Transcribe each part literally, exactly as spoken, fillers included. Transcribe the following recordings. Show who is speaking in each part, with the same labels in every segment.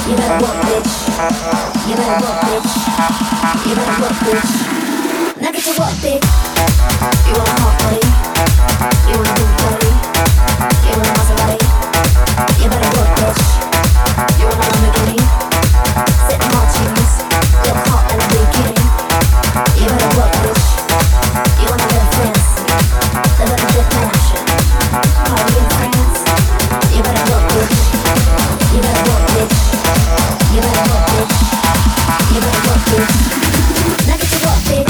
Speaker 1: You better work, bitch. You better work, bitch. You better work, bitch. Now get to work, bitch. You want a hot body? You want a Bugatti? You want a Maserati? You better work, bitch. You want a Lamborghini? Sit in hot shoes, look hot in a bikini. You better work, bitch. You wanna live fancy, live in a big mansion, party in France. You better work, bitch. You better work, bitch. You better work, bitch. You better work, bitch. Now get to work, bitch.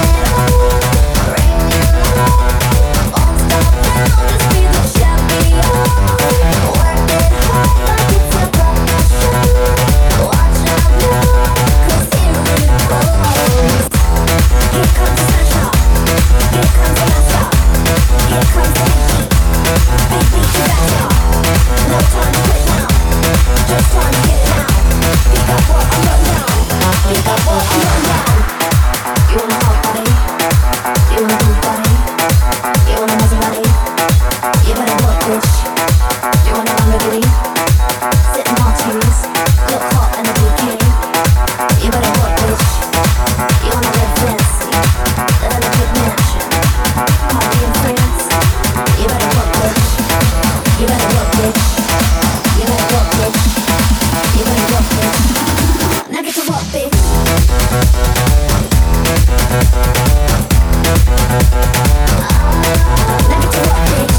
Speaker 1: Won't stop now, just be the champion. Work it hard like it's a profession. Watch out now, 'cause here it goes. Here comes the sunshine. Here comes the mashup. Here comes the heat. Big beat to back up. No time to quit now. Just time to get it out. Pick up what I'm putting down. Pick up what I'm putting down. You want a hot body? You want a Bugatti? You want a Maserati? You better work, bitch. You want a Lamborghini? Sit in hot shoes, look hot in a bikini. You better work, bitch. You wanna live fancy, live in a big mansion, party in France. You better work, bitch. You better work, bitch. You better work, bitch. You better work, bitch. Now get to work, bitch. Now get to work, bitch.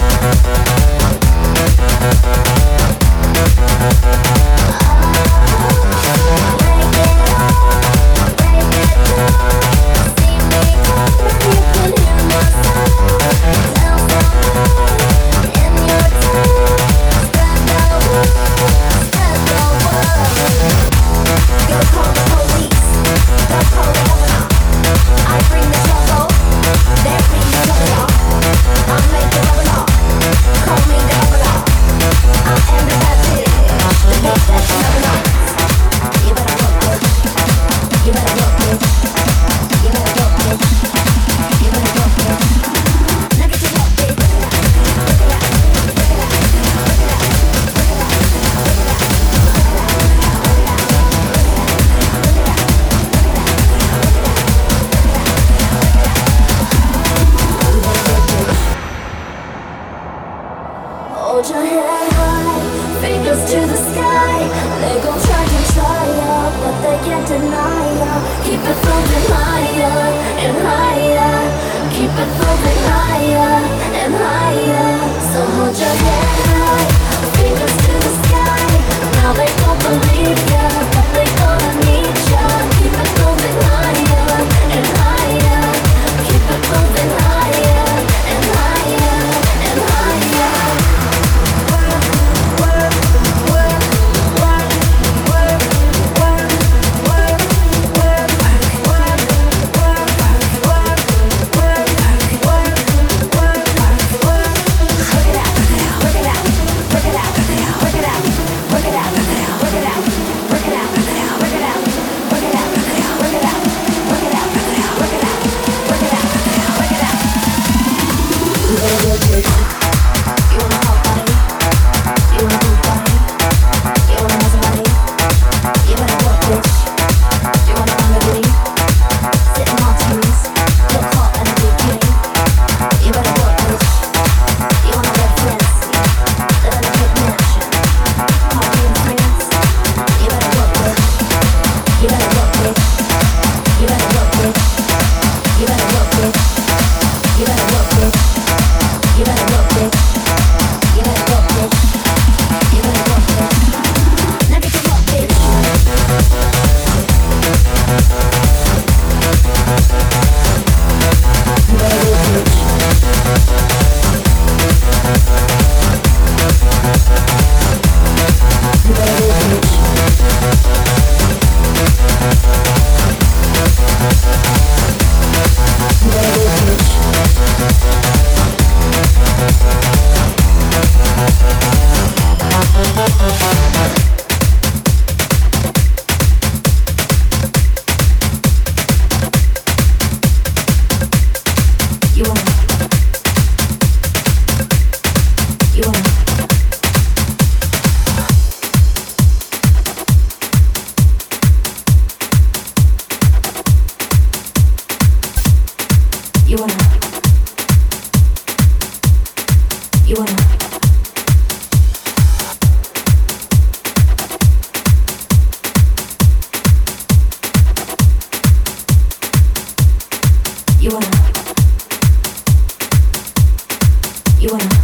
Speaker 1: Hold your head high, fingers to the sky. They gon' try to try ya, but they can't deny ya. Keep it floating higher and higher. Keep it floating higher and higher. So hold your head high, fingers to the sky. Now they don't believe ya, but they gonna need ya. Keep it floating higher and higher. Keep it floating higher and higher and higher. Work it out, You wanna, you wanna, you wanna, you wanna.